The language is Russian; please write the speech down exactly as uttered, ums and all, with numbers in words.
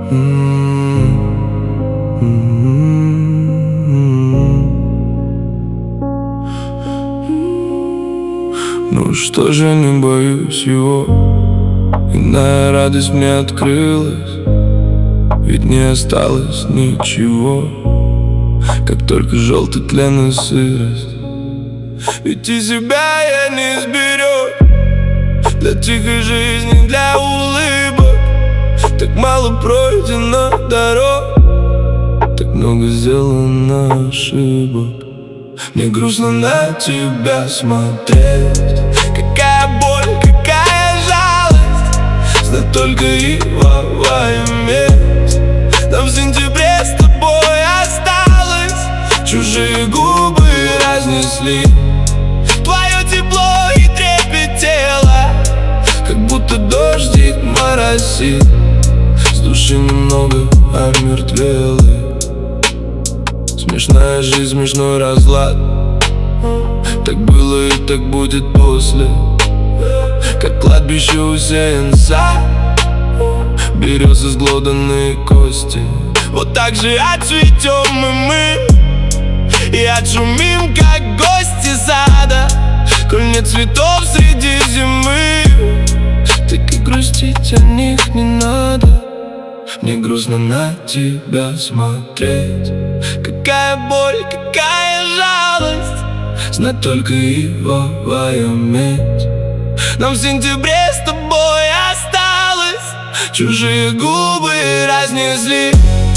Ну что же, не боюсь его, иная радость мне открылась, ведь не осталось ничего, как только желтый тлен и сырость. Ведь и себя я не изберешь, для тихой жизни, для улыбок. Так мало пройдено дорог, так много сделано ошибок. Мне грустно на тебя смотреть. Какая боль, какая жалость, знать только ивовая месть. Нам в сентябре с тобой осталось, чужие губы разнесли твое тепло и трепет тела, как будто дождик моросит. С души немного омертвелый. Смешная жизнь, смешной разлад. Так было и так будет после, как кладбище усеян сад, березы сглоданные кости. Вот так же отцветем и мы, и отшумим, как гости сада, коль нет цветов среди зимы. Так и грустить о них не надо. Мне грустно на тебя смотреть. Какая боль, какая жалость, знать только ивовая медь. Нам в сентябре с тобой осталось, чужие губы разнесли